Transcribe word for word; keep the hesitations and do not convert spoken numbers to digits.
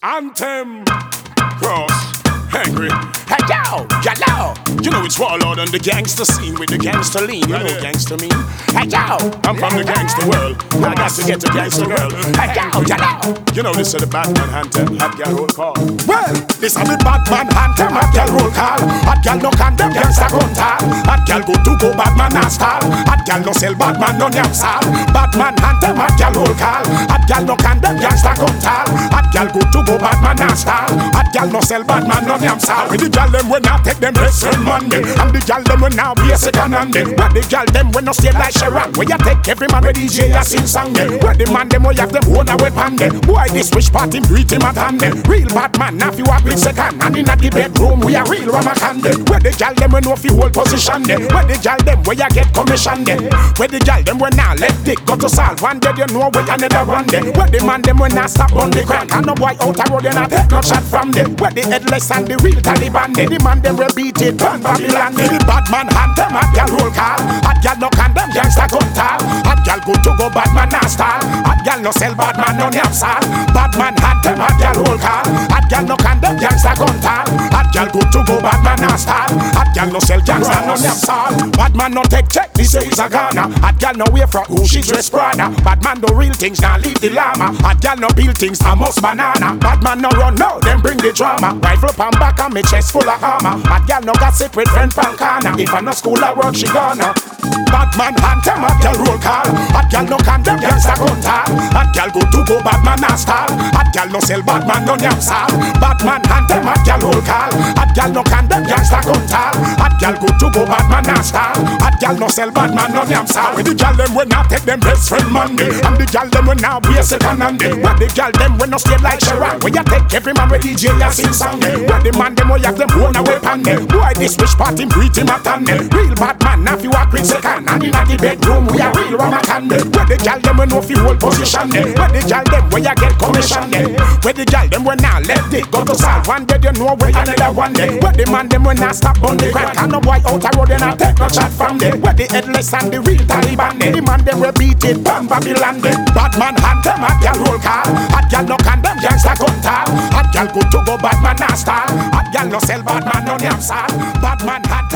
Anthem, Cross, Angry. Hey yo, yellow. You know it's Warlord on the gangster scene with the gangster lean. You know gangster mean. Hey yo, I'm from the gangster world. I got to get the gangster girl. Hey yo, yellow. You know this is the Batman anthem. Hot girl roll call. Well, this is the Batman anthem. Hot girl roll call. Hot girl no condemn gangster gun tall. Hot girl go to go Batman and stall. Hot girl no sell Batman no yam sal. Batman anthem. Hot girl roll call. Hot girl no condemn gangster gun tall. Hot girl go to go Batman and stall. Hot girl no sell Batman no yam sal. With the girl them when I take them best friend Monday. And the girl them when now be a second hand them. But the girl them when no stay like Sharon. Where you take every man with D J a sing song them. Where the man them where you have them own a weapon them. Boy this wish party greet him at hand them. Real Batman now if you a big second. And in a the bedroom we a real Ramakan them. Where the girl them when no fi hold position them. Where the girl them where you get commission them. Where the girl them when now let dick go to solve. One day you know where another one them. Where the man them when now stop on the crank. And no boy out a road and I take no shot from them. Where the headless and the real Taliban them. The man them will beat it, burn Babylon. The Batman anthem, hot girl roll call. Hot girl no condemn gangsta gun tall. Hot girl go to go Batman and stall. Hot girl no sell Batman no yam sal. Batman anthem, hot girl roll call. Hot girl no condemn gangsta gun tall. Hot girl go to go Batman and stall. Hot girl no sell gangsta no yam sal. Batman no take check, this is a Ghana. Hot girl no wear from who she dress Prada. Batman do real things, now leave the llama. Hot girl no build things, I must banana. Batman no run, no, them bring the drama. Rifle up and back and me chest full of armor. Hot girl no got separate friend from corner. If I no school I work, she gonna. Batman anthem, hot girl roll call. Hot girl no condemn gangsta gun tall. Hot girl go to go Batman and stall. Hot girl no sell Batman no yam sal. Batman anthem, hot girl roll call. Hot girl no condemn gangsta gun tall. Hot girl go to go Batman and stall. Hot girl no sell Batman no yam sal. With the girl them when I take them best friend Monday. And the girl them when now be a second Monday. Where the girl them when no stay like Sharon. Where you take every man with D J a sing song. Where the man them where you have them own a weapon. Boy this wish party greet him at hand. Real Batman now if you walk with second. And in a the bedroom we a real Ramakan. Where the girl them when no fi hold position. Where the girl them where you get commission. Where the girl them when now let it go to solve. One day you know where another one day. Where the man them when now stop on the crack. And no boy out a road and I take no shot from them. Where the headless and the real Taliban. The man them will beat it, burn Babylon. Batman anthem, hot girl roll call. Hot girl no condemn gangsta gun tall. Hot girl go to go Batman and stall. Hot girl no sell Batman no yam sal. Batman hot